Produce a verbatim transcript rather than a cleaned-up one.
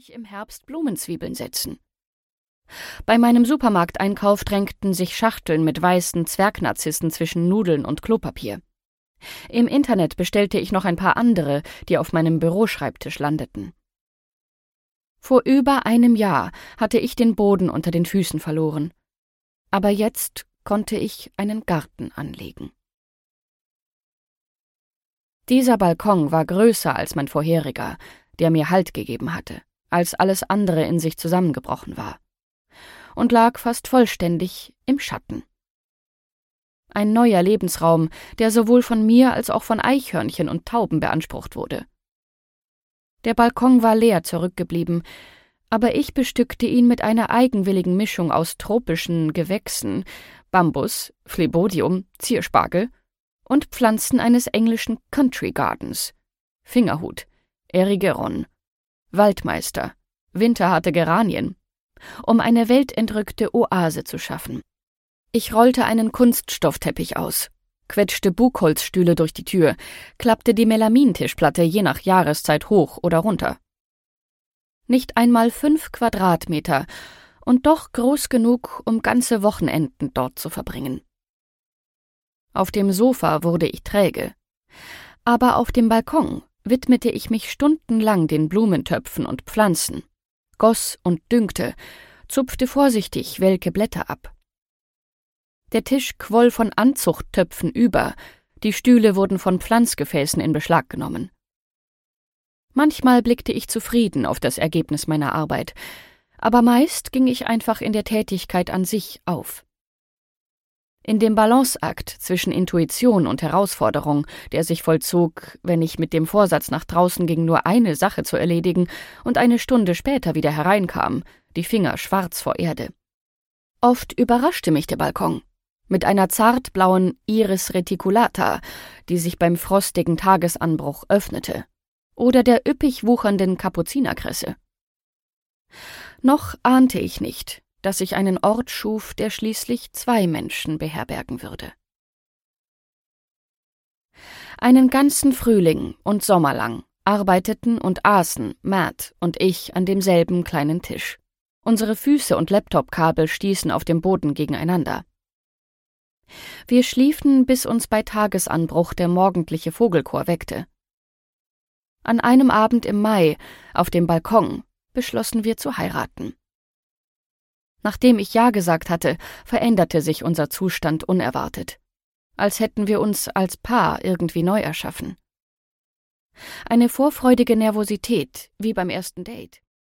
ich im Herbst Blumenzwiebeln setzen. Bei meinem Supermarkteinkauf drängten sich Schachteln mit weißen Zwergnarzissen zwischen Nudeln und Klopapier. Im Internet bestellte ich noch ein paar andere, die auf meinem Büroschreibtisch landeten. Vor über einem Jahr hatte ich den Boden unter den Füßen verloren. Aber jetzt konnte ich einen Garten anlegen. Dieser Balkon war größer als mein vorheriger, der mir Halt gegeben hatte, als alles andere in sich zusammengebrochen war, und lag fast vollständig im Schatten. Ein neuer Lebensraum, der sowohl von mir als auch von Eichhörnchen und Tauben beansprucht wurde. Der Balkon war leer zurückgeblieben, aber ich bestückte ihn mit einer eigenwilligen Mischung aus tropischen Gewächsen, Bambus, Phlebodium, Zierspargel und Pflanzen eines englischen Country Gardens, Fingerhut, Erigeron, Waldmeister, winterharte Geranien, um eine weltentrückte Oase zu schaffen. Ich rollte einen Kunststoffteppich aus, quetschte Bugholzstühle durch die Tür, klappte die Melamintischplatte je nach Jahreszeit hoch oder runter. Nicht einmal fünf Quadratmeter und doch groß genug, um ganze Wochenenden dort zu verbringen. Auf dem Sofa wurde ich träge, aber auf dem Balkon widmete ich mich stundenlang den Blumentöpfen und Pflanzen, goss und düngte, zupfte vorsichtig welke Blätter ab. Der Tisch quoll von Anzuchttöpfen über, die Stühle wurden von Pflanzgefäßen in Beschlag genommen. Manchmal blickte ich zufrieden auf das Ergebnis meiner Arbeit, aber meist ging ich einfach in der Tätigkeit an sich auf. In dem Balanceakt zwischen Intuition und Herausforderung, der sich vollzog, wenn ich mit dem Vorsatz nach draußen ging, nur eine Sache zu erledigen und eine Stunde später wieder hereinkam, die Finger schwarz vor Erde. Oft überraschte mich der Balkon mit einer zartblauen Iris reticulata, die sich beim frostigen Tagesanbruch öffnete, oder der üppig wuchernden Kapuzinerkresse. Noch ahnte ich nicht, dass ich einen Ort schuf, der schließlich zwei Menschen beherbergen würde. Einen ganzen Frühling und Sommer lang arbeiteten und aßen Matt und ich an demselben kleinen Tisch. Unsere Füße und Laptopkabel stießen auf dem Boden gegeneinander. Wir schliefen, bis uns bei Tagesanbruch der morgendliche Vogelchor weckte. An einem Abend im Mai, auf dem Balkon, beschlossen wir zu heiraten. Nachdem ich Ja gesagt hatte, veränderte sich unser Zustand unerwartet, als hätten wir uns als Paar irgendwie neu erschaffen. Eine vorfreudige Nervosität, wie beim ersten Date.